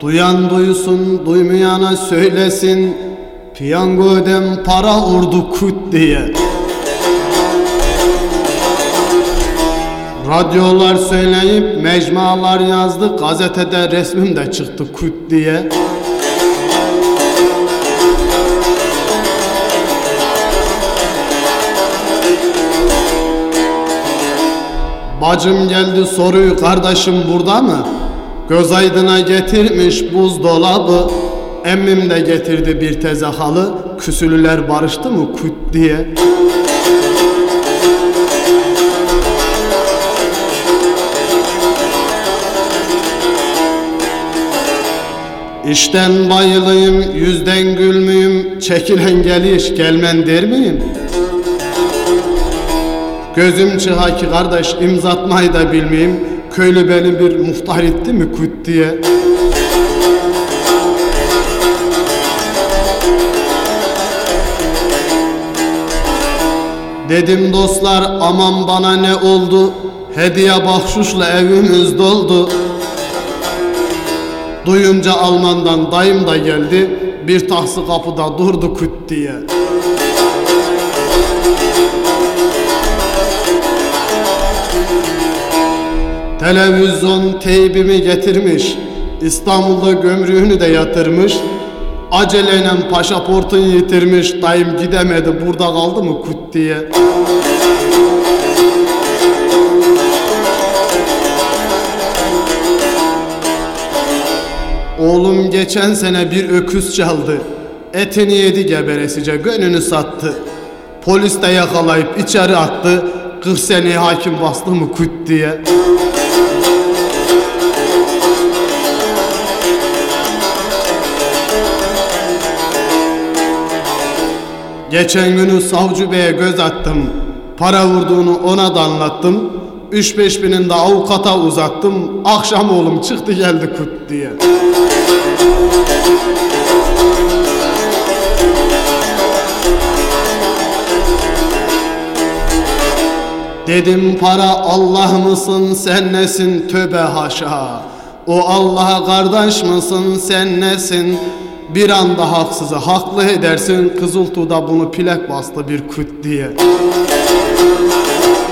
Duyan duysun, duymayana söylesin, piyango ödem para vurdu küt diye. Radyolar söyleyip mecmualar yazdı, gazetede resmim de çıktı küt diye. Bacım geldi soruyu, kardeşim burada mı? Göz aydına getirmiş buzdolabı. Emmim de getirdi bir teze halı. Küsülüler barıştı mı küt diye. İşten bayılayım, yüzden gülmeyim, çekilen geliş gelmen der miyim? Gözüm çıha ki kardeş imzatmayı da bilmeyeyim, köylü beni bir muhtar etti mi küt diye. Dedim dostlar aman bana ne oldu, hediye bahşuşla evimiz doldu. Duyunca Alman'dan dayım da geldi, bir tahsı kapıda durdu küt diye. Televizyon teybimi getirmiş, İstanbul'da gömrüğünü de yatırmış. Aceleyle pasaportunu yitirmiş, dayım gidemedi burada kaldı mı küt diye. Oğlum geçen sene bir öküz çaldı, etini yedi geberesice, gönlünü sattı. Polis de yakalayıp içeri attı, 40 seneye hakim bastı mı küt diye. Geçen günü savcı beye göz attım, para vurduğunu ona da anlattım. 3-5 binin de avukata uzattım, akşam oğlum çıktı geldi küt diye. Dedim para Allah mısın sen nesin, tövbe haşa. O Allah'a kardeş mısın sen nesin? Bir anda haksızı haklı edersin, Kızıltuğ'da bunu plak bastı bir küt diye.